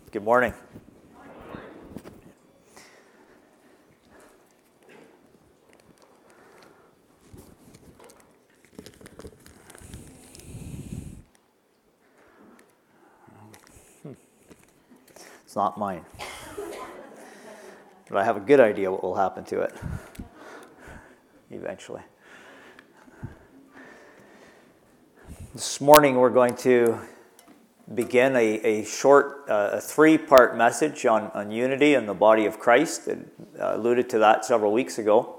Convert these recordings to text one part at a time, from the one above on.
Good morning. It's not mine. But I have a good idea what will happen to it eventually. This morning we're going to begin a short, three-part message on unity in the body of Christ. I alluded to that several weeks ago.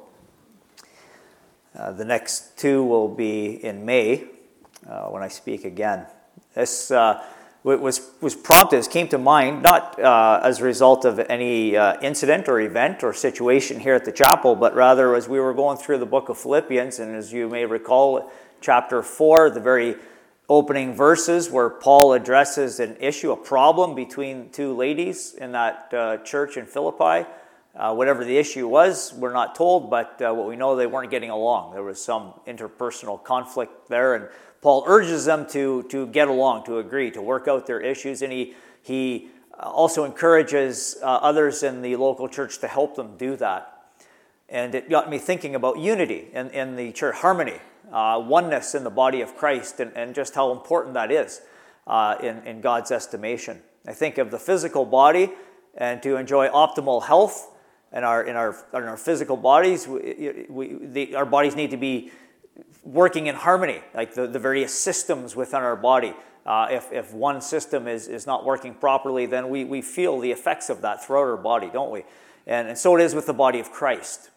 The next two will be in May when I speak again. This was prompted, this came to mind, not as a result of any incident or event or situation here at the chapel, but rather as we were going through the book of Philippians, and as you may recall, chapter 4, the very opening verses where Paul addresses an issue, a problem between two ladies in that church in Philippi. Whatever the issue was, we're not told, but what we know, they weren't getting along. There was some interpersonal conflict there, and Paul urges them to get along, to agree, to work out their issues, and he also encourages others in the local church to help them do that. And it got me thinking about unity in the church, harmony, oneness in the body of Christ, and just how important that is in God's estimation. I think of the physical body, and to enjoy optimal health in our physical bodies, our bodies need to be working in harmony, like the various systems within our body. If one system is not working properly, then we feel the effects of that throughout our body, don't we? And so it is with the body of Christ.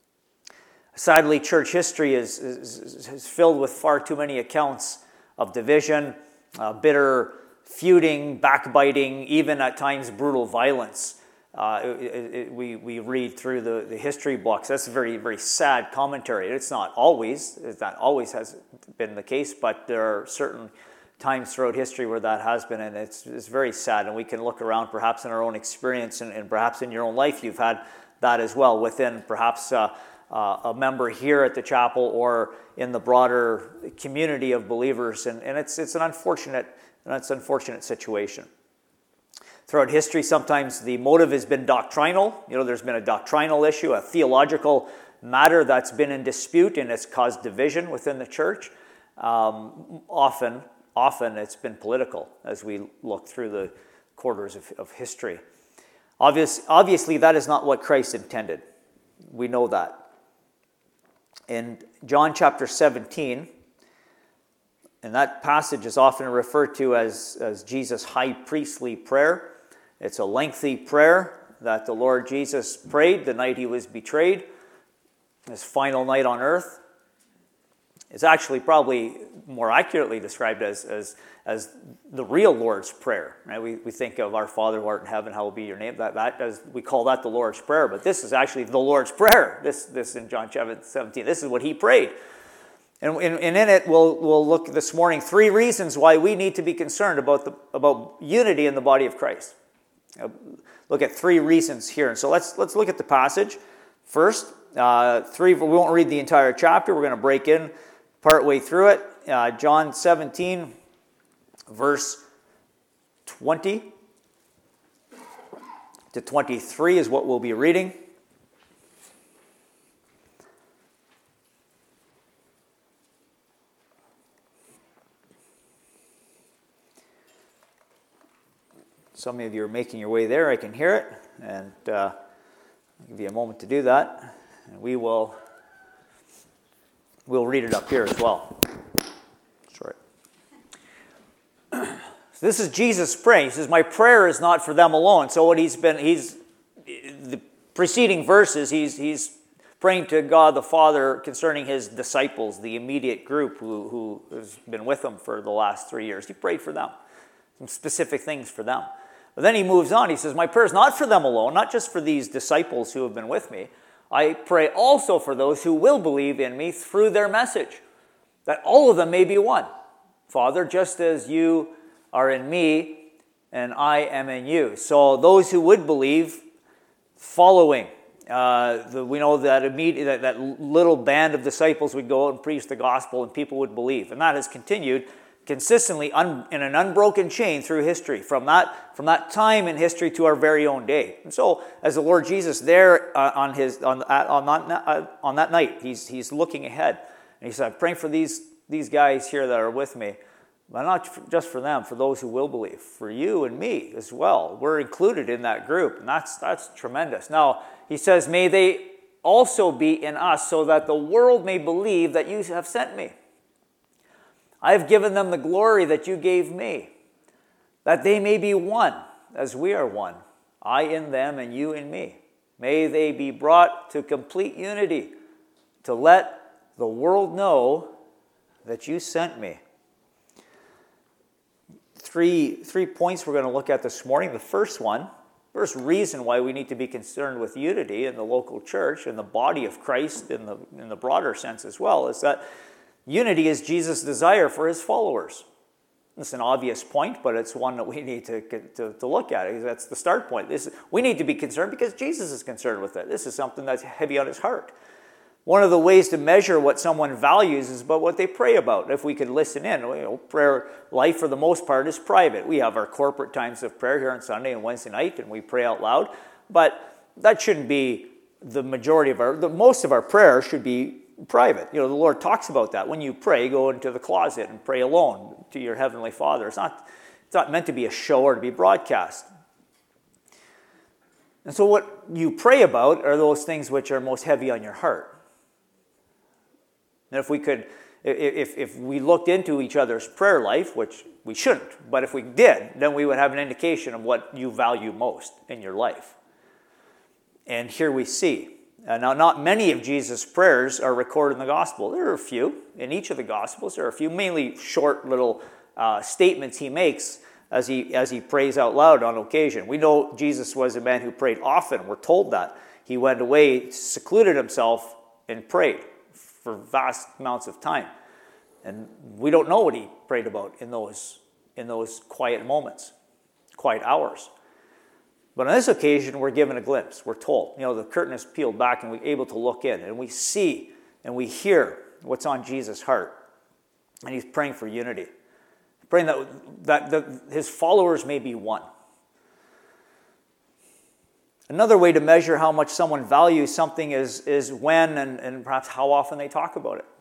Sadly, church history is filled with far too many accounts of division, bitter feuding, backbiting, even at times brutal violence. We read through the history books. That's a very, very sad commentary. It's not always has been the case, but there are certain times throughout history where that has been, and it's very sad. And we can look around perhaps in our own experience, and perhaps in your own life you've had that as well, within perhaps a member here at the chapel or in the broader community of believers, and it's an unfortunate situation. Throughout history, sometimes the motive has been doctrinal. There's been a doctrinal issue, a theological matter that's been in dispute, and it's caused division within the church. Often it's been political as we look through the quarters of history. Obviously, that is not what Christ intended. We know that. In John chapter 17, and that passage is often referred to as Jesus' high priestly prayer. It's a lengthy prayer that the Lord Jesus prayed the night he was betrayed, his final night on earth. It's actually probably more accurately described as the real Lord's Prayer. Right? We think of our Father who art in heaven, hallowed be your name. We call that the Lord's Prayer, but this is actually the Lord's Prayer. This in John 17. This is what he prayed. And in it, we'll look this morning 3 reasons why we need to be concerned about unity in the body of Christ. Look at 3 reasons here. And so let's look at the passage first. 3. We won't read the entire chapter. We're going to break in partway through it. John 17, verse 20 to 23 is what we'll be reading. Some of you are making your way there. I can hear it. And I'll give you a moment to do that. And we'll read it up here as well. Sorry. So this is Jesus praying. He says, "My prayer is not for them alone." So what the preceding verses, he's praying to God the Father concerning his disciples, the immediate group who has been with him for the last 3 years. He prayed for them, some specific things for them. But then he moves on. He says, "My prayer is not for them alone, not just for these disciples who have been with me. I pray also for those who will believe in me through their message, that all of them may be one. Father, just as you are in me and I am in you." So those who would believe, following, we know that little band of disciples would go out and preach the gospel and people would believe. And that has continued consistently in an unbroken chain through history, from that time in history to our very own day. And so, as the Lord Jesus there on that night, he's looking ahead, and he said, "I'm praying for these guys here that are with me, but not just for them, for those who will believe, for you and me as well. We're included in that group, and that's tremendous." Now he says, "May they also be in us, so that the world may believe that you have sent me. I have given them the glory that you gave me, that they may be one, as we are one, I in them and you in me. May they be brought to complete unity, to let the world know that you sent me." Three points we're going to look at this morning. The first reason why we need to be concerned with unity in the local church and the body of Christ in the broader sense as well, is that unity is Jesus' desire for his followers. It's an obvious point, but it's one that we need to look at. That's the start point. We need to be concerned because Jesus is concerned with it. This is something that's heavy on his heart. One of the ways to measure what someone values is about what they pray about. If we could listen in, prayer life for the most part is private. We have our corporate times of prayer here on Sunday and Wednesday night, and we pray out loud. But that shouldn't be the majority of most of our prayer should be private. The Lord talks about that. When you pray, go into the closet and pray alone to your Heavenly Father. It's not meant to be a show or to be broadcast. And so what you pray about are those things which are most heavy on your heart. And if we looked into each other's prayer life, which we shouldn't, but if we did, then we would have an indication of what you value most in your life. And here we see. Now, not many of Jesus' prayers are recorded in the gospel. There are a few. In each of the gospels, there are a few, mainly short little statements he makes as he prays out loud on occasion. We know Jesus was a man who prayed often. We're told that. He went away, secluded himself, and prayed for vast amounts of time. And we don't know what he prayed about in those quiet moments, quiet hours. But on this occasion, we're given a glimpse. We're told. The curtain is peeled back and we're able to look in. And we see and we hear what's on Jesus' heart. And he's praying for unity. Praying that his followers may be one. Another way to measure how much someone values something is when and perhaps how often they talk about it.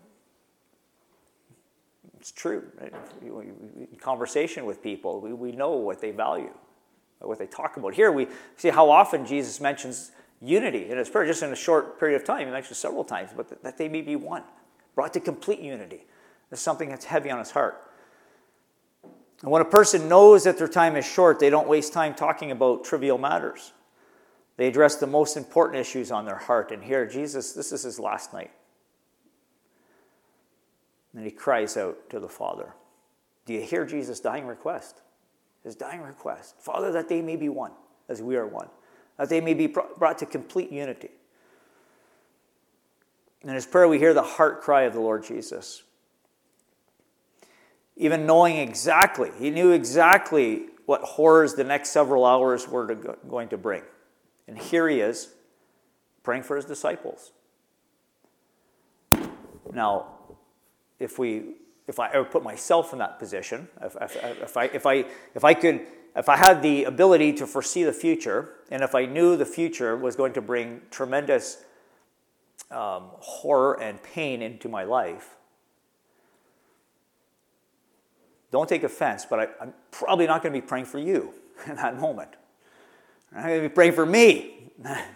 It's true. Right? In conversation with people, we know what they value, what they talk about. Here we see how often Jesus mentions unity in his prayer, just in a short period of time. He mentions several times, but that they may be one, brought to complete unity. That's something that's heavy on his heart. And when a person knows that their time is short, they don't waste time talking about trivial matters. They address the most important issues on their heart. And here, Jesus, this is his last night. And he cries out to the Father. Do you hear Jesus' dying request? His dying request. Father, that they may be one, as we are one. That they may be brought to complete unity. In his prayer, we hear the heart cry of the Lord Jesus. Even knowing exactly, he knew exactly what horrors the next several hours were going to bring. And here he is, praying for his disciples. Now, if I would put myself in that position, if I had the ability to foresee the future, and if I knew the future was going to bring tremendous horror and pain into my life, don't take offense, but I'm probably not going to be praying for you in that moment. I'm going to be praying for me.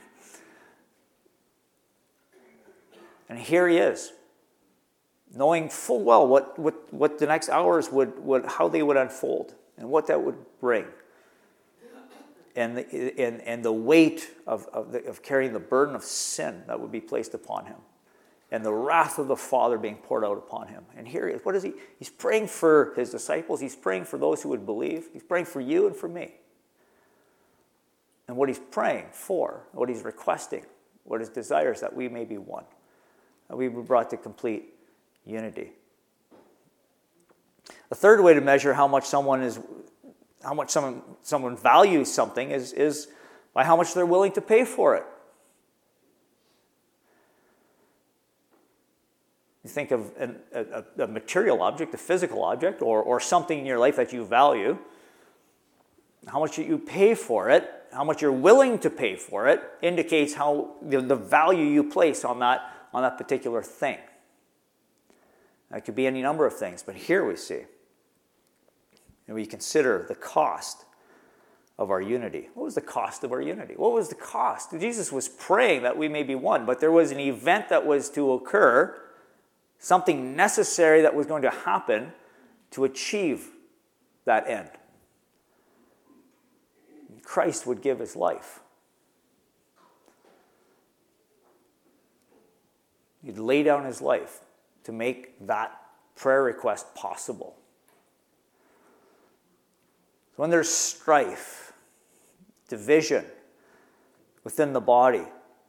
And here he is, knowing full well what the next hours how they would unfold and what that would bring. And the weight of carrying the burden of sin that would be placed upon him. And the wrath of the Father being poured out upon him. And here he is. What is he? He's praying for his disciples. He's praying for those who would believe. He's praying for you and for me. And what he's praying for, what he's requesting, what his desires, that we may be one. That we be brought to complete unity. The third way to measure how much someone values something is by how much they're willing to pay for it. You think of a material object, a physical object, or something in your life that you value. How much you pay for it, how much you're willing to pay for it, indicates how the value you place on that particular thing. That could be any number of things, but here we see, and we consider the cost of our unity. What was the cost of our unity? What was the cost? Jesus was praying that we may be one, but there was an event that was to occur, something necessary that was going to happen to achieve that end. Christ would give his life. He'd lay down his life to make that prayer request possible. So when there's strife, division within the body,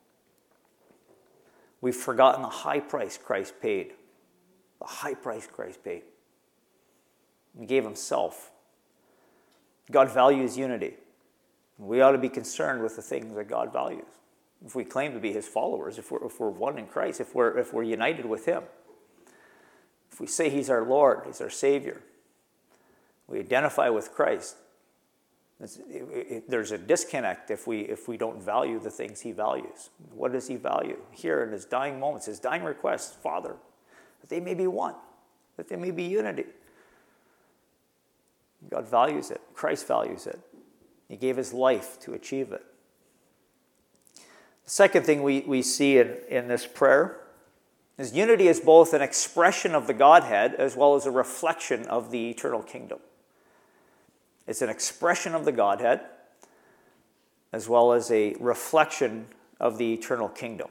we've forgotten the high price Christ paid. The high price Christ paid. He gave himself. God values unity. We ought to be concerned with the things that God values. If we claim to be his followers, if we're one in Christ, if we're united with him, if we say he's our Lord, he's our Savior, we identify with Christ, there's a disconnect if we don't value the things he values. What does he value? Here in his dying moments, his dying request, Father, that they may be one, that they may be unity. God values it. Christ values it. He gave his life to achieve it. The second thing we see in this prayer is unity is both an expression of the Godhead as well as a reflection of the eternal kingdom. It's an expression of the Godhead as well as a reflection of the eternal kingdom.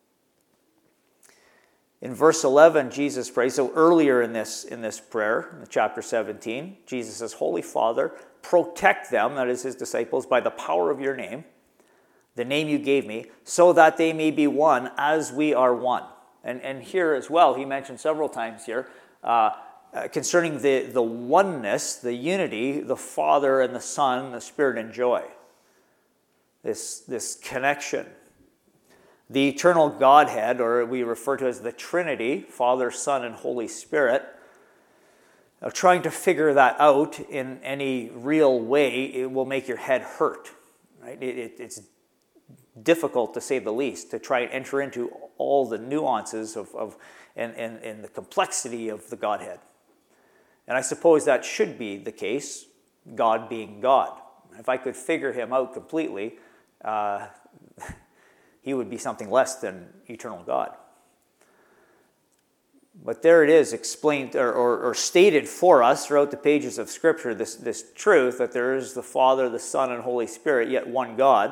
In verse 11, Jesus prays, so earlier in this prayer, in chapter 17, Jesus says, Holy Father, protect them, that is his disciples, by the power of your name, the name you gave me, so that they may be one as we are one. And here as well, he mentioned several times here, concerning the oneness, the unity, the Father and the Son, the Spirit enjoy. This connection. The eternal Godhead, or we refer to as the Trinity, Father, Son, and Holy Spirit, trying to figure that out in any real way, it will make your head hurt. Right? It's difficult, to say the least, to try and enter into all the nuances and the complexity of the Godhead. And I suppose that should be the case, God being God. If I could figure him out completely, he would be something less than eternal God. But there it is, explained or stated for us throughout the pages of Scripture, this truth that there is the Father, the Son, and Holy Spirit, yet one God.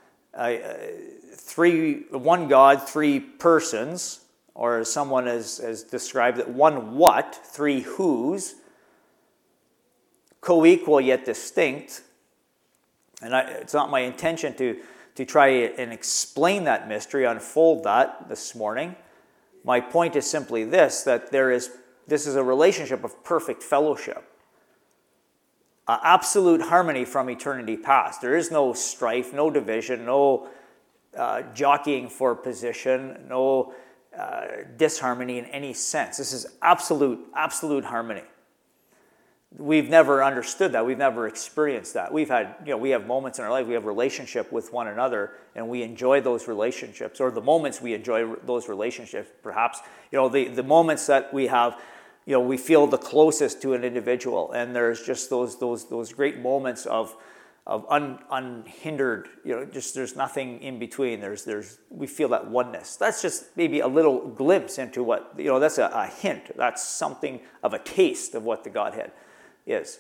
One God, three persons, or as someone has described it, one what, three whos, co-equal yet distinct. And it's not my intention to try and explain that mystery, unfold that this morning. My point is simply this, that this is a relationship of perfect fellowship. Absolute harmony from eternity past. There is no strife, no division, no jockeying for position, no disharmony in any sense. This is absolute harmony. We've never understood that. We've never experienced that. We have moments in our life, we have relationship with one another, and we enjoy those relationships, or the moments we enjoy those relationships, perhaps. The moments that we have, we feel the closest to an individual, and there's just those great moments of unhindered, there's nothing in between. We feel that oneness. That's just maybe a little glimpse into what, that's a hint. That's something of a taste of what the Godhead is.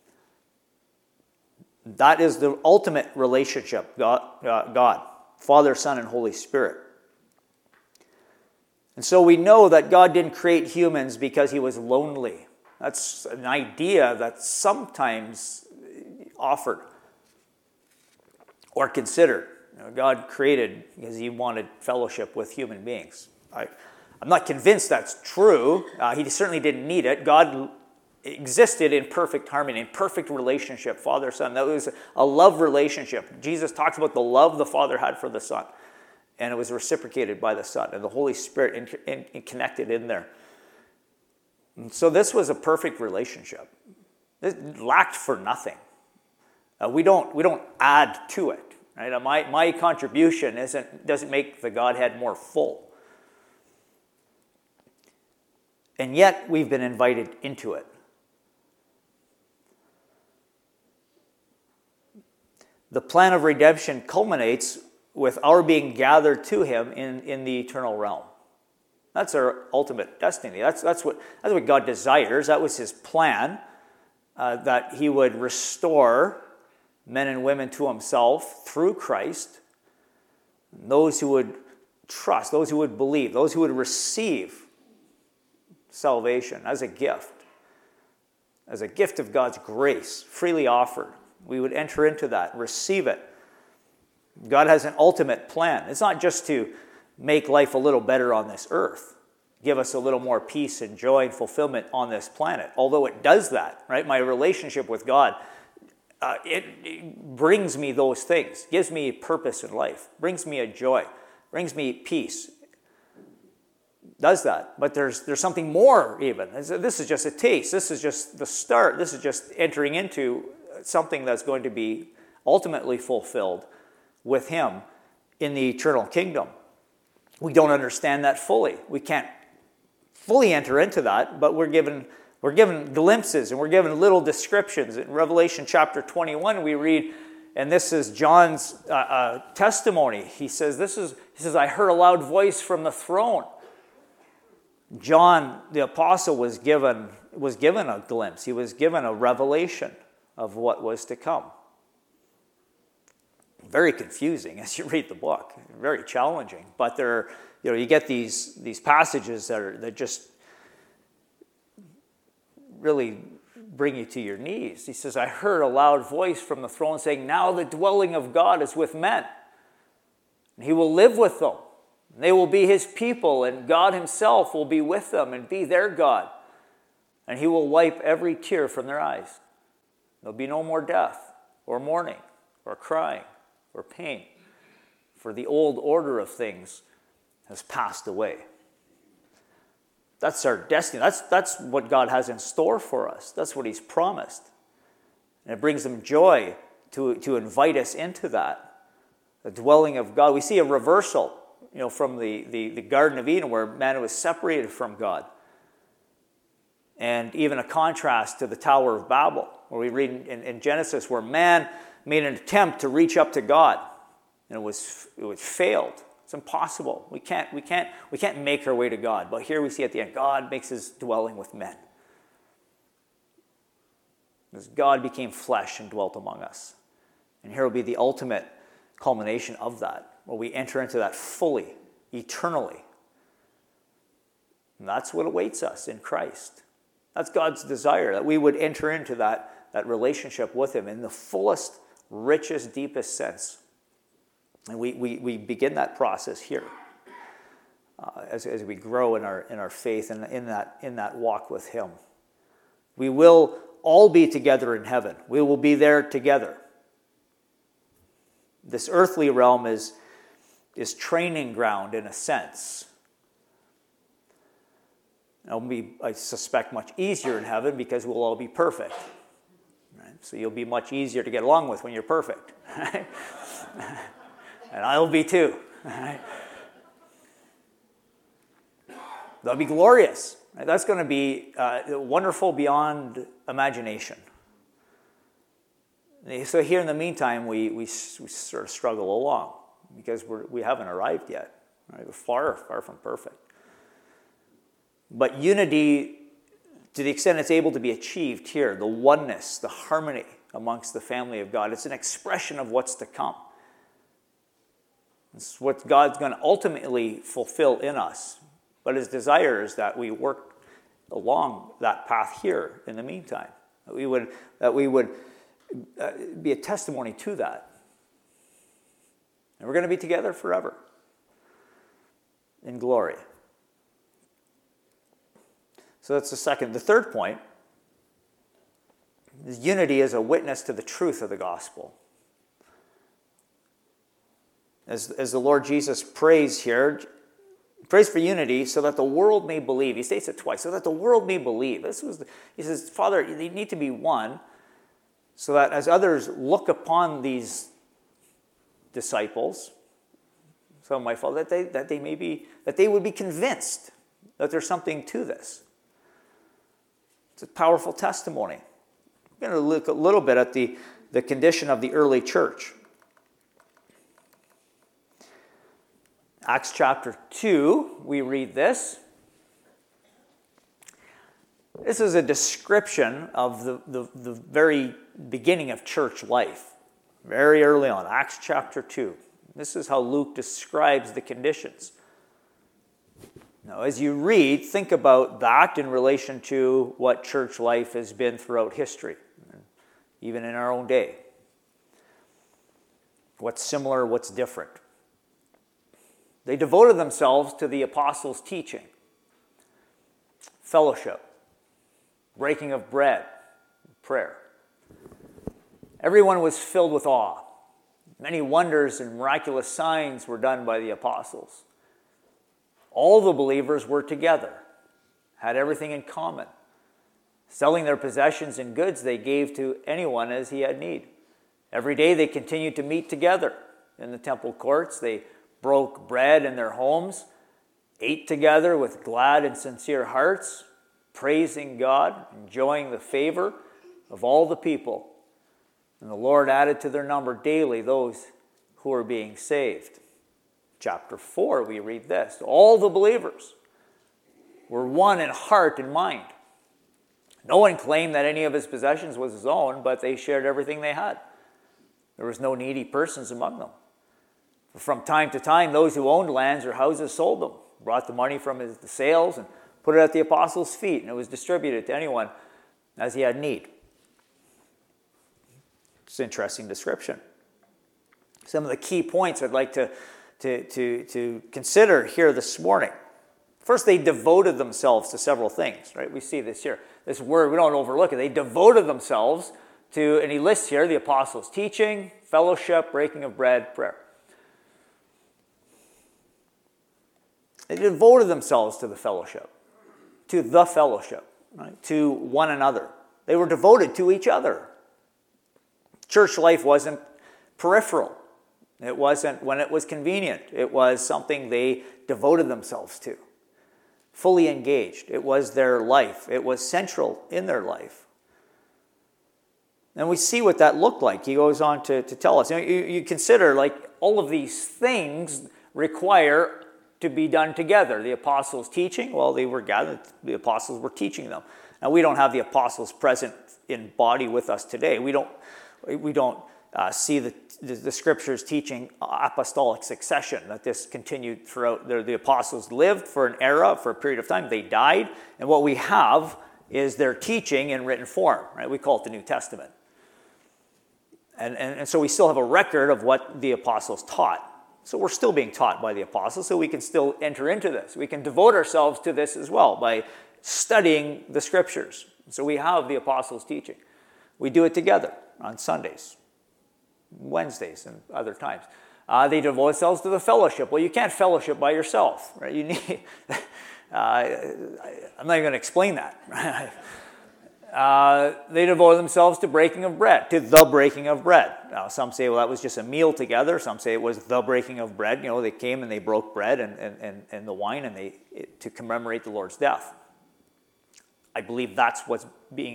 That is the ultimate relationship, God, Father, Son, and Holy Spirit. And so we know that God didn't create humans because he was lonely. That's an idea that's sometimes offered or considered. God created because he wanted fellowship with human beings. I'm not convinced that's true. He certainly didn't need it. God existed in perfect harmony, in perfect relationship, Father, Son. That was a love relationship. Jesus talks about the love the Father had for the Son. and it was reciprocated by the Son, and the Holy Spirit connected in there. And so this was a perfect relationship. It lacked for nothing. We don't add to it. Right? My contribution doesn't make the Godhead more full. And yet we've been invited into it. The plan of redemption culminates with our being gathered to him in the eternal realm. That's our ultimate destiny. That's what God desires. That was his plan, that he would restore men and women to himself through Christ. Those who would trust, those who would believe, those who would receive salvation as a gift of God's grace, freely offered. We would enter into that, receive it. God has an ultimate plan. It's not just to make life a little better on this earth, give us a little more peace and joy and fulfillment on this planet, although it does that, right? My relationship with God, it brings me those things, gives me a purpose in life, brings me a joy, brings me peace. Does that. But there's something more even. This is just a taste. This is just the start. This is just entering into something that's going to be ultimately fulfilled with him in the eternal kingdom. We don't understand that fully. We can't fully enter into that, but we're given glimpses and we're given little descriptions. In Revelation chapter 21, we read, and this is John's testimony. He says, I heard a loud voice from the throne. John, the apostle, was given a glimpse. He was given a revelation of what was to come. Very confusing as you read the book. Very challenging. But you get these passages that just really bring you to your knees. He says, I heard a loud voice from the throne saying, now the dwelling of God is with men. And he will live with them. They will be his people, and God himself will be with them and be their God. And he will wipe every tear from their eyes. There'll be no more death, or mourning, or crying, or pain, for the old order of things has passed away. That's our destiny. That's what God has in store for us. That's what he's promised. And it brings him joy to invite us into that, the dwelling of God. We see a reversal, from the Garden of Eden, where man was separated from God. And even a contrast to the Tower of Babel, where we read in Genesis, where man made an attempt to reach up to God, and it was failed. It's impossible. We can't make our way to God. But here we see at the end, God makes his dwelling with men. As God became flesh and dwelt among us. And here will be the ultimate culmination of that, where we enter into that fully, eternally. And that's what awaits us in Christ. That's God's desire, that we would enter into that relationship with him in the fullest, richest, deepest sense. And we begin that process here as we grow in our faith and in that walk with him. We will all be together in heaven. We will be there together. This earthly realm is training ground in a sense. It'll be, I suspect, much easier in heaven because we'll all be perfect. Right? So you'll be much easier to get along with when you're perfect. Right? And I'll be too. Right? That'll be glorious. Right? That's going to be wonderful beyond imagination. So here in the meantime, we sort of struggle along because we haven't arrived yet. Right? We're far from perfect. But unity, to the extent it's able to be achieved here, the oneness, the harmony amongst the family of God, it's an expression of what's to come. It's what God's going to ultimately fulfill in us. But his desire is that we work along that path here in the meantime. That we would be a testimony to that. And we're going to be together forever in glory. So that's the second. The third point is unity is a witness to the truth of the gospel. as the Lord Jesus prays here, prays for unity so that the world may believe. He states it twice, so that the world may believe. He says, Father, they need to be one so that as others look upon these disciples, so my Father, that they would be convinced that there's something to this. It's a powerful testimony. We're going to look a little bit at the condition of the early church. Acts chapter 2, we read this. This is a description of the very beginning of church life, very early on, Acts chapter 2. This is how Luke describes the conditions. Now, as you read, think about that in relation to what church life has been throughout history, even in our own day. What's similar, what's different. They devoted themselves to the apostles' teaching, fellowship, breaking of bread, prayer. Everyone was filled with awe. Many wonders and miraculous signs were done by the apostles. All the believers were together, had everything in common. Selling their possessions and goods, they gave to anyone as he had need. Every day they continued to meet together in the temple courts. They broke bread in their homes, ate together with glad and sincere hearts, praising God, enjoying the favor of all the people. And the Lord added to their number daily those who were being saved. Chapter 4, we read this. All the believers were one in heart and mind. No one claimed that any of his possessions was his own, but they shared everything they had. There was no needy persons among them. From time to time, those who owned lands or houses sold them, brought the money from the sales and put it at the apostles' feet, and it was distributed to anyone as he had need. It's an interesting description. Some of the key points I'd like to consider here this morning. First, they devoted themselves to several things, right? We see this here. This word, we don't overlook it. They devoted themselves to, and he lists here, the apostles' teaching, fellowship, breaking of bread, prayer. They devoted themselves to the fellowship, right? To one another. They were devoted to each other. Church life wasn't peripheral. It wasn't when it was convenient. It was something they devoted themselves to, fully engaged. It was their life. It was central in their life. And we see what that looked like. He goes on to tell us. You consider, like, all of these things require to be done together. The apostles' teaching, well, they were gathered. The apostles were teaching them. Now, we don't have the apostles present in body with us today. We don't see the scriptures teaching apostolic succession, that this continued throughout. The apostles lived for an era, for a period of time. They died, and what we have is their teaching in written form, right? We call it the New Testament. And so we still have a record of what the apostles taught. So we're still being taught by the apostles, so we can still enter into this. We can devote ourselves to this as well by studying the scriptures. So we have the apostles' teaching. We do it together on Sundays, Wednesdays, and other times. They devote themselves to the fellowship. Well, you can't fellowship by yourself, right? You need. I'm not even going to explain that. They devoted themselves to breaking of bread, to the breaking of bread. Now, some say, well, that was just a meal together. Some say it was the breaking of bread. You know, they came and they broke bread and the wine to commemorate the Lord's death. I believe that's what's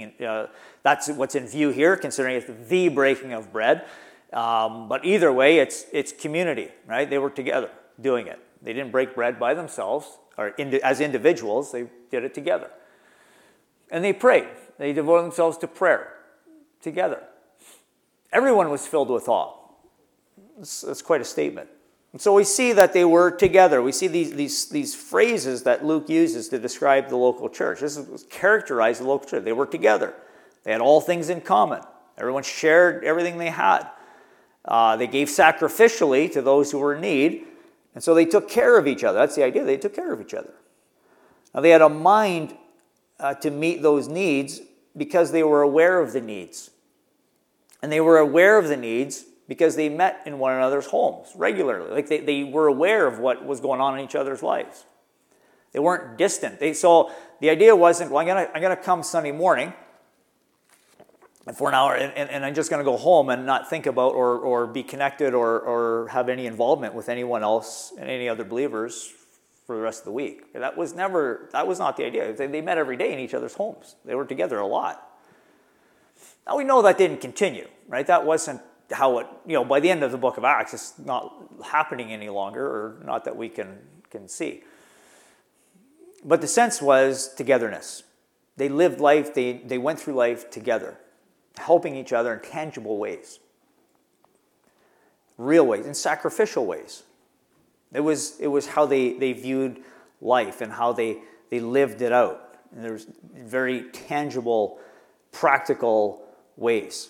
in view here, considering it's the breaking of bread. But either way, it's community, right? They were together doing it. They didn't break bread by themselves or as individuals. They did it together. And they prayed. They devoted themselves to prayer together. Everyone was filled with awe. That's quite a statement. And so we see that they were together. We see these phrases that Luke uses to describe the local church. This characterized the local church. They were together. They had all things in common. Everyone shared everything they had. They gave sacrificially to those who were in need. And so they took care of each other. That's the idea. They took care of each other. Now they had a mind to meet those needs because they were aware of the needs. And they were aware of the needs because they met in one another's homes regularly. Like they were aware of what was going on in each other's lives. They weren't distant. So the idea wasn't, well, I'm gonna come Sunday morning for an hour and I'm just gonna go home and not think about or be connected or have any involvement with anyone else and any other believers for the rest of the week. That was not the idea. They met every day in each other's homes. They were together a lot. Now we know that didn't continue, right? That wasn't how it, by the end of the book of Acts, it's not happening any longer, or not that we can see. But the sense was togetherness. They lived life, they went through life together, helping each other in tangible ways, real ways, in sacrificial ways. It was how they viewed life and how they lived it out. And there was very tangible, practical ways.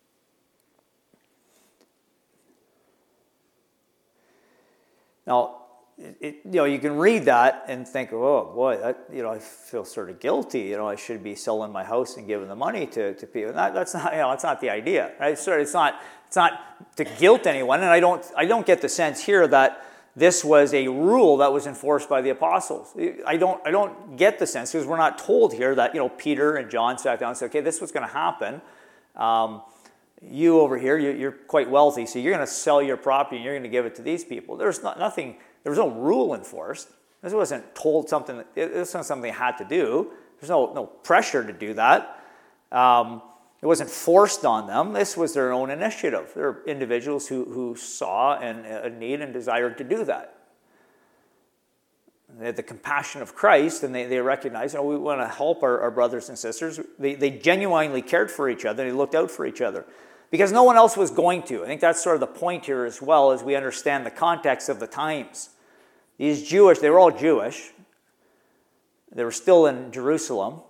Now, you can read that and think, oh boy, I feel sort of guilty. I should be selling my house and giving the money to people. That's not, that's not the idea, right? It's not to guilt anyone, and I don't get the sense here that this was a rule that was enforced by the apostles. I don't get the sense, because we're not told here that Peter and John sat down and said, okay, this was going to happen. You over here, you're quite wealthy, so you're going to sell your property and you're going to give it to these people. There's nothing. There was no rule enforced. This wasn't told something. This wasn't something they had to do. There's no pressure to do that. It wasn't forced on them. This was their own initiative. There are individuals who saw a need and desired to do that. They had the compassion of Christ, and they recognized, we want to help our brothers and sisters. They genuinely cared for each other. They looked out for each other, because no one else was going to. I think that's sort of the point here as well, as we understand the context of the times. These Jewish, they were all Jewish. They were still in Jerusalem.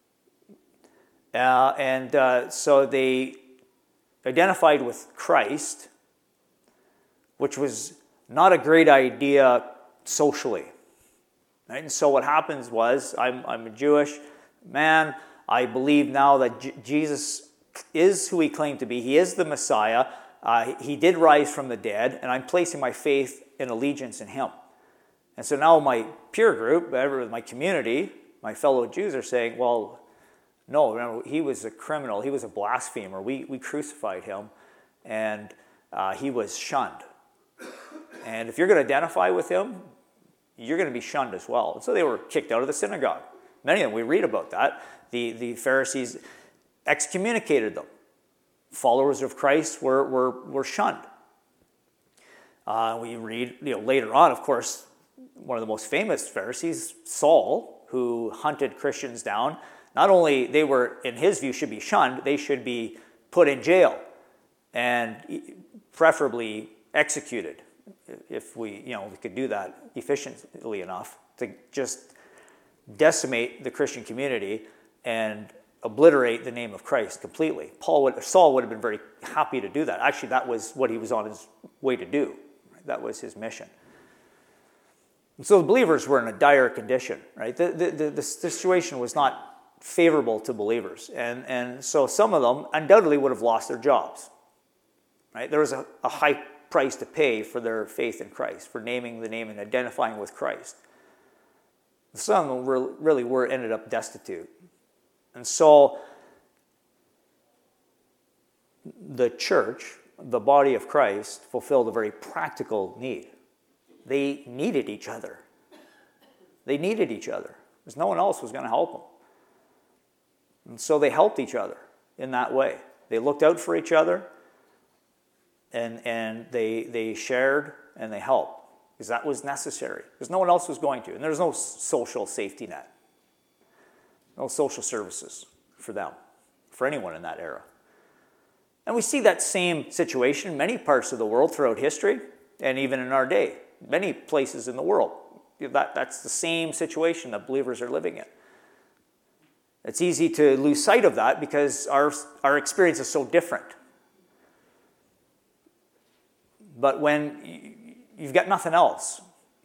So they identified with Christ, which was not a great idea socially. Right? And so what happens was, I'm a Jewish man. I believe now that Jesus is who he claimed to be. He is the Messiah. He did rise from the dead, and I'm placing my faith and allegiance in him. And so now my peer group, my community, my fellow Jews are saying, well, no, remember, he was a criminal. He was a blasphemer. We crucified him, and he was shunned. And if you're going to identify with him, you're going to be shunned as well. And so they were kicked out of the synagogue. Many of them, we read about that. The Pharisees excommunicated them. Followers of Christ were shunned. We read later on, of course, one of the most famous Pharisees, Saul, who hunted Christians down. Not only they were, in his view, should be shunned, they should be put in jail and preferably executed, if we could do that efficiently enough to just decimate the Christian community and obliterate the name of Christ completely. Saul would have been very happy to do that. Actually, that was what he was on his way to do. That was his mission. And so the believers were in a dire condition, right? The situation was not favorable to believers. And so some of them undoubtedly would have lost their jobs, right? There was a high price to pay for their faith in Christ, for naming the name and identifying with Christ. Some of them really ended up destitute. And so the church, the body of Christ, fulfilled a very practical need. They needed each other. They needed each other, because no one else was going to help them. And so they helped each other in that way. They looked out for each other, and they shared and they helped, because that was necessary, because no one else was going to. And there's no social safety net, no social services for them, for anyone in that era. And we see that same situation in many parts of the world throughout history, and even in our day. Many places in the world, that's the same situation that believers are living in. It's easy to lose sight of that because our experience is so different. But when you've got nothing else,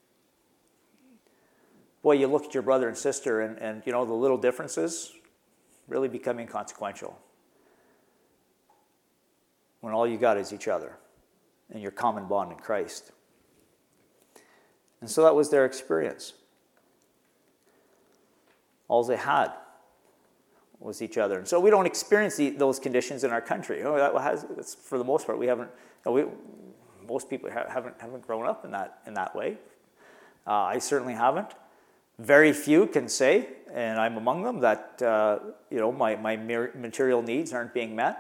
boy, you look at your brother and sister and the little differences really become inconsequential when all you got is each other. and your common bond in Christ. And so that was their experience. All they had was each other. And so we don't experience those conditions in our country. That's, for the most part, we haven't. Most people haven't grown up in that way. I certainly haven't. Very few can say, and I'm among them, that my material needs aren't being met.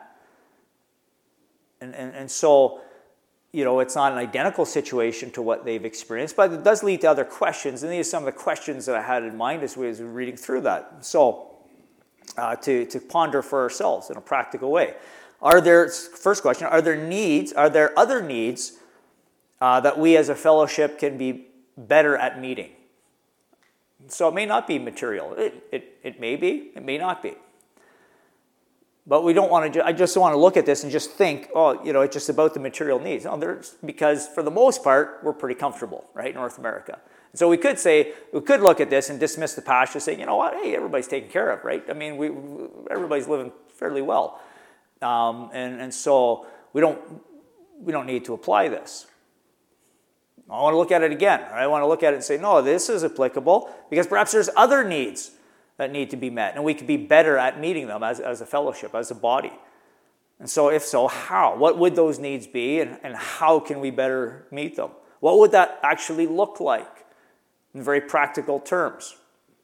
And so, it's not an identical situation to what they've experienced, but it does lead to other questions. And these are some of the questions that I had in mind as we were reading through that. So, to ponder for ourselves in a practical way. First question, are there other needs that we as a fellowship can be better at meeting? So it may not be material. It may be, it may not be. But we don't want to. I just don't want to look at this and just think, it's just about the material needs. No, because for the most part, we're pretty comfortable, right, in North America. And so we could look at this and dismiss the passage, saying, you know what, hey, everybody's taken care of, right? I mean, everybody's living fairly well, and so we don't need to apply this. I want to look at it again. Or I want to look at it and say, no, this is applicable because perhaps there's other needs that need to be met, and we could be better at meeting them as a fellowship, as a body. And so if so, how? What would those needs be, and how can we better meet them? What would that actually look like in very practical terms?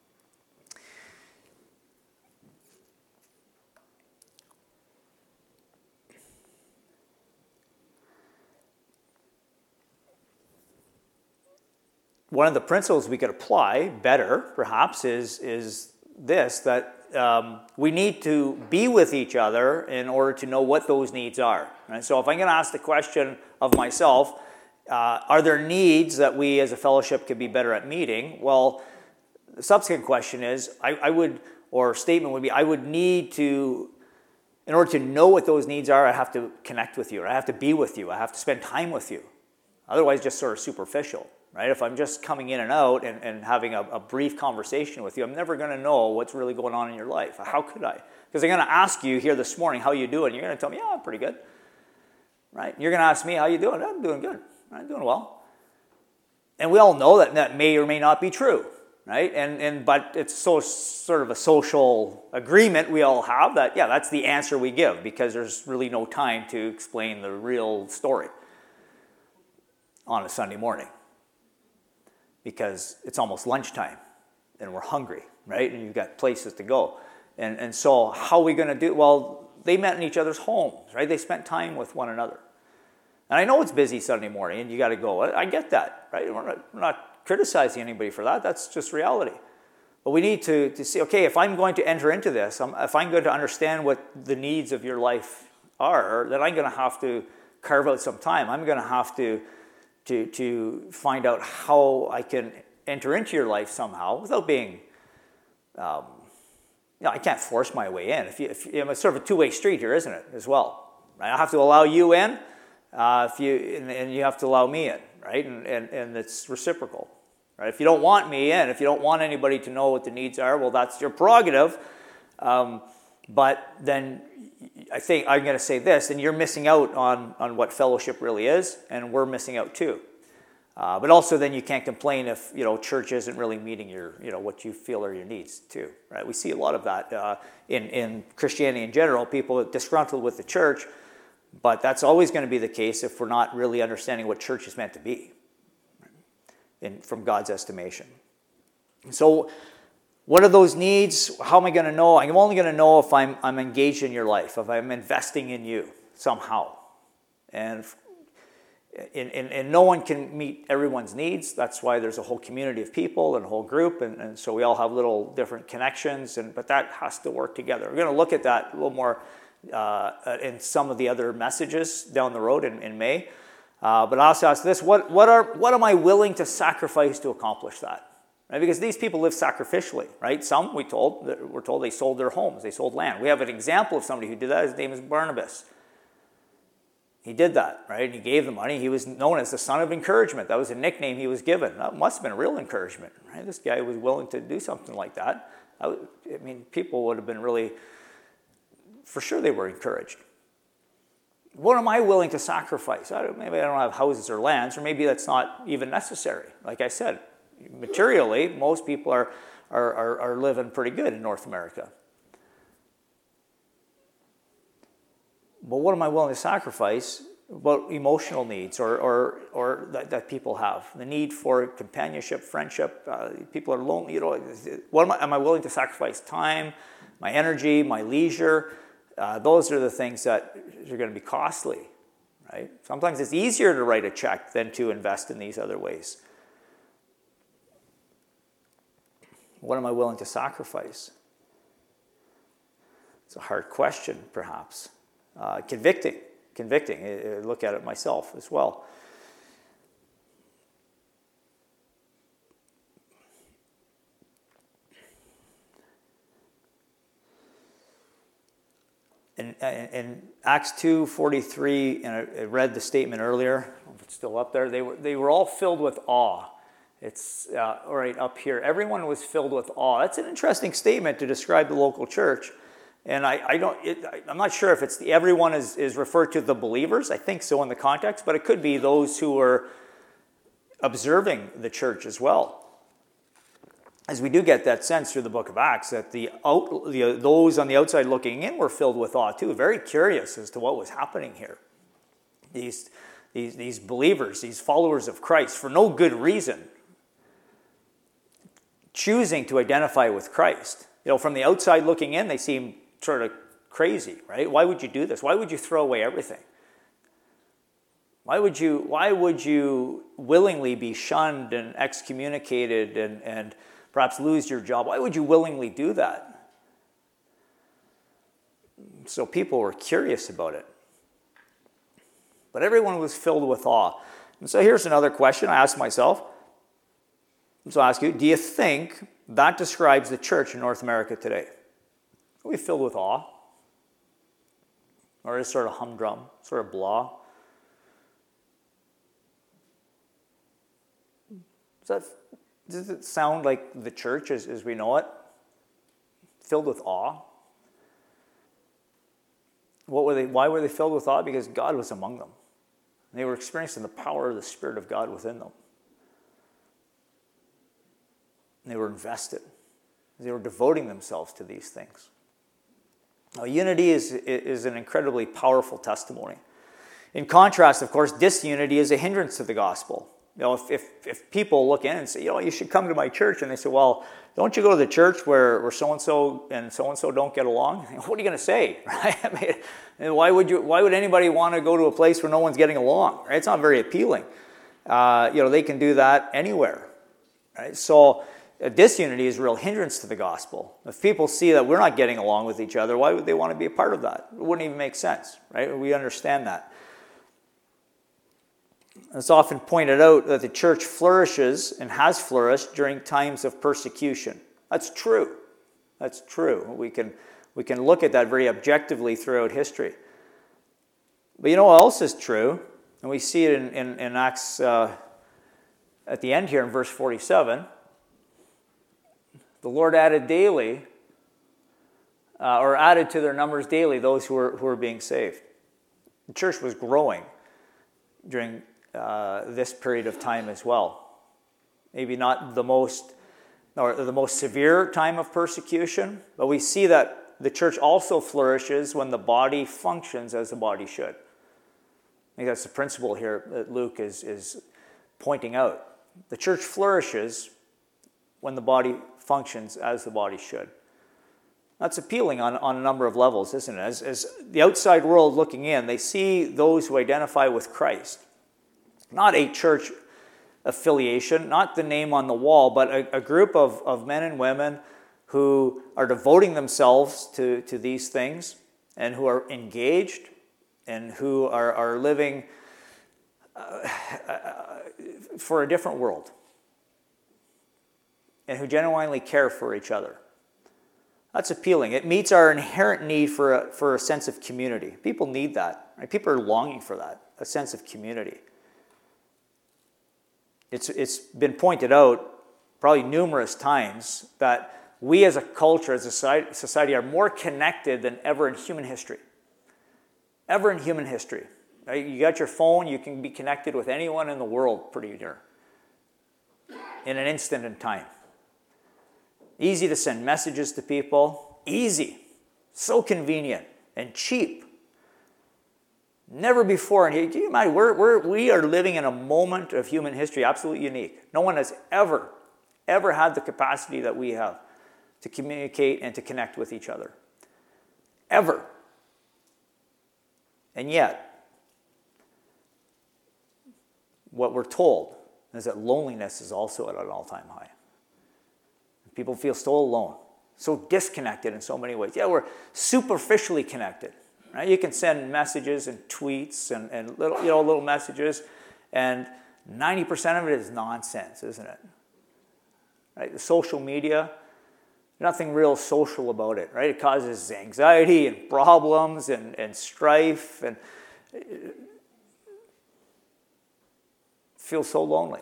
One of the principles we could apply better, perhaps, is this, that we need to be with each other in order to know what those needs are. Right? So if I'm going to ask the question of myself, are there needs that we as a fellowship could be better at meeting? Well, the subsequent question is, statement would be, I would need to, in order to know what those needs are, I have to connect with you, or I have to be with you, I have to spend time with you. Otherwise, just sort of superficial. Right? If I'm just coming in and out and having a brief conversation with you, I'm never going to know what's really going on in your life. How could I? Because I'm going to ask you here this morning, how you doing? You're going to tell me, yeah, I'm pretty good. Right? You're going to ask me, how you doing? I'm doing good. I'm doing well. And we all know that may or may not be true. Right? But it's sort of a social agreement we all have that, yeah, that's the answer we give because there's really no time to explain the real story on a Sunday morning. Because it's almost lunchtime and we're hungry, right? And you've got places to go. And so how are we going to do? Well, they met in each other's homes, right? They spent time with one another. And I know it's busy Sunday morning and you got to go. I get that, right? We're not criticizing anybody for that. That's just reality. But we need to see, okay, if I'm going to enter into this, if I'm going to understand what the needs of your life are, then I'm going to have to carve out some time. I'm going to have to find out how I can enter into your life somehow without being, I can't force my way in. It's sort of a two-way street here, isn't it, as well? Right? I have to allow you in, and you have to allow me in, right? And it's reciprocal, right? If you don't want me in, if you don't want anybody to know what the needs are, well, that's your prerogative. But then I think I'm going to say this, and you're missing out on what fellowship really is, and we're missing out too. But also then you can't complain if, church isn't really meeting your, what you feel are your needs too, right? We see a lot of that in Christianity in general, people are disgruntled with the church, but that's always going to be the case if we're not really understanding what church is meant to be from God's estimation. So what are those needs? How am I going to know? I'm only going to know if I'm engaged in your life, if I'm investing in you somehow. And no one can meet everyone's needs. That's why there's a whole community of people and a whole group, and so we all have little different connections, but that has to work together. We're going to look at that a little more in some of the other messages down the road in May. But I also ask this, what am I willing to sacrifice to accomplish that? Right? Because these people live sacrificially, right? Some, we're told they sold their homes, they sold land. We have an example of somebody who did that. His name is Barnabas. He did that, right? And he gave the money. He was known as the son of encouragement. That was a nickname he was given. That must have been a real encouragement, right? This guy was willing to do something like that. People would have been really, for sure they were encouraged. What am I willing to sacrifice? Maybe I don't have houses or lands, or maybe that's not even necessary. Like I said, materially, most people are living pretty good in North America. But what am I willing to sacrifice about emotional needs or that people have? The need for companionship, friendship. People are lonely. What am I willing to sacrifice? Time, my energy, my leisure. Those are the things that are going to be costly, right? Sometimes it's easier to write a check than to invest in these other ways. What am I willing to sacrifice? It's a hard question, perhaps. Convicting. I look at it myself as well. In Acts 2:43, and I read the statement earlier, I don't know if it's still up there, they were all filled with awe. It's right up here. Everyone was filled with awe. That's an interesting statement to describe the local church. And I'm not sure if it's everyone is referred to the believers. I think so in the context, but it could be those who were observing the church as well. As we do get that sense through the book of Acts, that those on the outside looking in were filled with awe too, very curious as to what was happening here. These believers, these followers of Christ, for no good reason, choosing to identify with Christ. From the outside looking in, they seem sort of crazy, right? Why would you do this? Why would you throw away everything? Why would you willingly be shunned and excommunicated and perhaps lose your job? Why would you willingly do that? So people were curious about it. But everyone was filled with awe. And so here's another question I asked myself. So I ask you, do you think that describes the church in North America today? Are we filled with awe? Or is it sort of humdrum, sort of blah? Does it sound like the church as we know it? Filled with awe? Why were they filled with awe? Because God was among them. They were experiencing the power of the Spirit of God within them. They were invested. They were devoting themselves to these things. Now, unity is an incredibly powerful testimony. In contrast, of course, disunity is a hindrance to the gospel. If people look in and say, you should come to my church, and they say, well, don't you go to the church where so-and-so don't get along? What are you going to say, right? I mean, why would anybody want to go to a place where no one's getting along, right? It's not very appealing. They can do that anywhere, right? So disunity is a real hindrance to the gospel. If people see that we're not getting along with each other, why would they want to be a part of that? It wouldn't even make sense, right? We understand that. It's often pointed out that the church flourishes and has flourished during times of persecution. That's true. That's true. We can look at that very objectively throughout history. But you know what else is true? And we see it in Acts at the end here in verse 47. The Lord added daily, or added to their numbers daily, those who were being saved. The church was growing during this period of time as well. Maybe not the most severe time of persecution, but we see that the church also flourishes when the body functions as the body should. I think that's the principle here that Luke is pointing out. The church flourishes when the body functions as the body should. That's appealing on a number of levels, isn't it? As the outside world looking in, they see those who identify with Christ. Not a church affiliation, not the name on the wall, but a group of men and women who are devoting themselves to these things and who are engaged and who are living for a different world and who genuinely care for each other. That's appealing. It meets our inherent need for a sense of community. People need that. Right? People are longing for that, a sense of community. It's been pointed out probably numerous times that we as a culture, as a society, are more connected than ever in human history. ever in human history. Right? You got your phone, you can be connected with anyone in the world pretty near in an instant in time. Easy to send messages to people. Easy. So convenient and cheap. Never before. And keep in mind, we are living in a moment of human history absolutely unique. No one has ever had the capacity that we have to communicate and to connect with each other. Ever. And yet, what we're told is that loneliness is also at an all-time high. People feel so alone, so disconnected in so many ways. Yeah, we're superficially connected. Right? You can send messages and tweets and little messages, and 90% of it is nonsense, isn't it? Right? The social media, nothing real social about it. Right? It causes anxiety and problems and strife, and feel so lonely.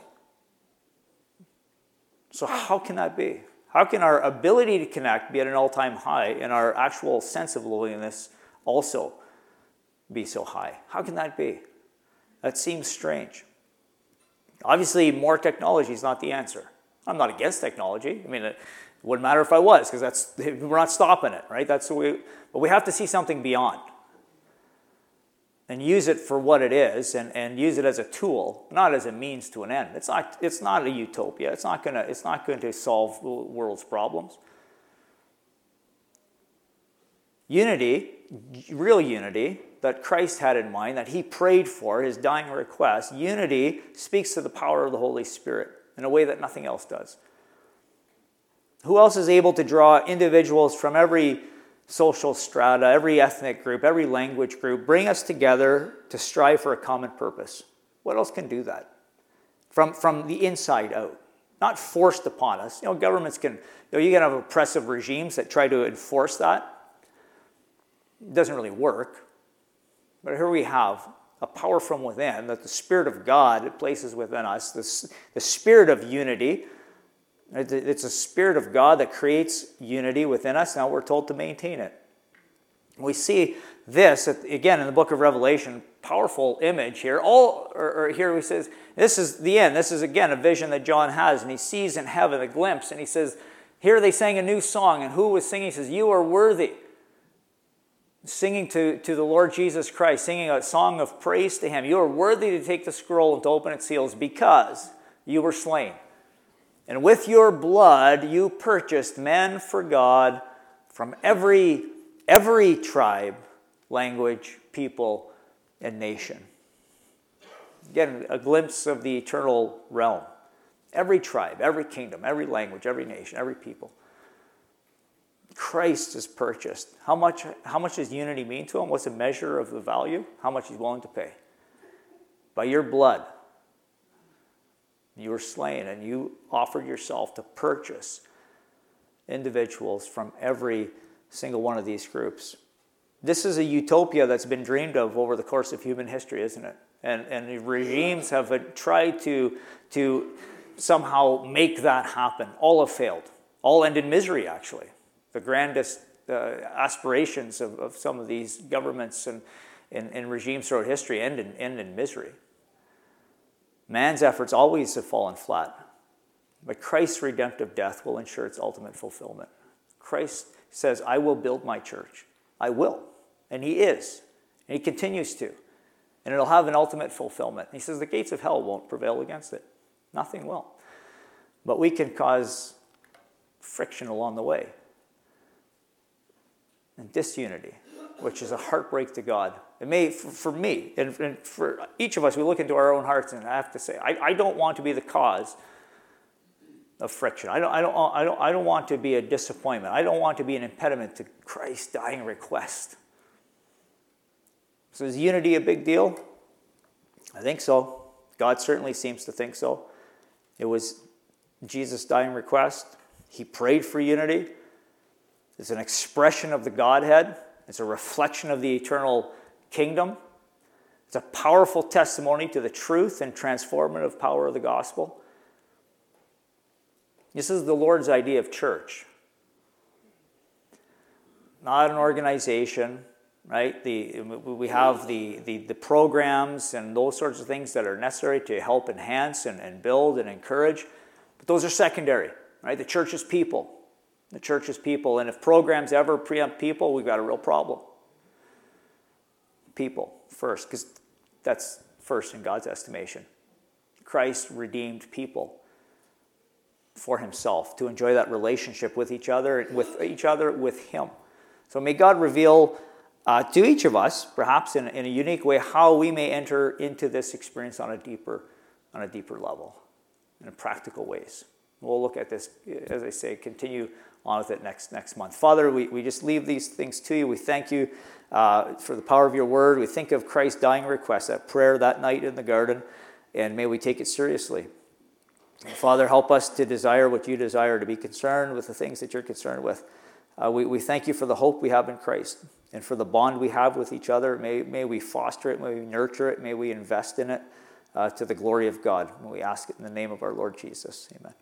So how can that be? How can our ability to connect be at an all-time high and our actual sense of loneliness also be so high? How can that be? That seems strange. Obviously, more technology is not the answer. I'm not against technology. I mean, it wouldn't matter if I was, because we're not stopping it, right? But we have to see something beyond and use it for what it is, and use it as a tool, not as a means to an end. It's not a utopia. It's not going to solve the world's problems. Unity, real unity that Christ had in mind, that he prayed for, his dying request, unity speaks to the power of the Holy Spirit in a way that nothing else does. Who else is able to draw individuals from every social strata, every ethnic group, every language group, bring us together to strive for a common purpose? What else can do that? From the inside out, not forced upon us. Governments can, you can have oppressive regimes that try to enforce that. It doesn't really work. But here we have a power from within that the Spirit of God places within us, the spirit of unity. It's a Spirit of God that creates unity within us. Now we're told to maintain it. We see this, again, in the book of Revelation, powerful image here. Here he says, this is the end. This is, again, a vision that John has, and he sees in heaven a glimpse, and he says, here they sang a new song, and who was singing? He says, you are worthy. Singing to the Lord Jesus Christ, singing a song of praise to him. You are worthy to take the scroll and to open its seals because you were slain. And with your blood you purchased men for God from every tribe, language, people, and nation. Again, a glimpse of the eternal realm. Every tribe, every kingdom, every language, every nation, every people. Christ is purchased. How much does unity mean to him? What's the measure of the value? How much he's willing to pay? By your blood. You were slain, and you offered yourself to purchase individuals from every single one of these groups. This is a utopia that's been dreamed of over the course of human history, isn't it? And regimes have tried to somehow make that happen. All have failed. All end in misery, actually. The grandest aspirations of some of these governments and regimes throughout history end in misery. Man's efforts always have fallen flat, but Christ's redemptive death will ensure its ultimate fulfillment. Christ says, I will build my church. I will. And he is. And he continues to. And it'll have an ultimate fulfillment. He says the gates of hell won't prevail against it. Nothing will. But we can cause friction along the way. And disunity, which is a heartbreak to God. It may, for me, and for each of us, we look into our own hearts, and I have to say, I don't want to be the cause of friction. I don't want to be a disappointment. I don't want to be an impediment to Christ's dying request. So is unity a big deal? I think so. God certainly seems to think so. It was Jesus' dying request. He prayed for unity. It's an expression of the Godhead. It's a reflection of the eternal kingdom. It's a powerful testimony to the truth and transformative power of the gospel. This is the Lord's idea of church. Not an organization, right? We have the programs and those sorts of things that are necessary to help enhance and build and encourage, but those are secondary, right? The church is people. The church is people, and if programs ever preempt people, we've got a real problem. People first, because that's first in God's estimation. Christ redeemed people for himself to enjoy that relationship with each other, with him. So may God reveal to each of us, perhaps in a unique way, how we may enter into this experience on a deeper level, in practical ways. We'll look at this, as I say, continue on with it next month. Father, we just leave these things to you. We thank you for the power of your word. We think of Christ's dying request, that prayer that night in the garden, and may we take it seriously. Father, help us to desire what you desire, to be concerned with the things that you're concerned with. We thank you for the hope we have in Christ and for the bond we have with each other. May we foster it, may we nurture it, may we invest in it to the glory of God. And we ask it in the name of our Lord Jesus. Amen.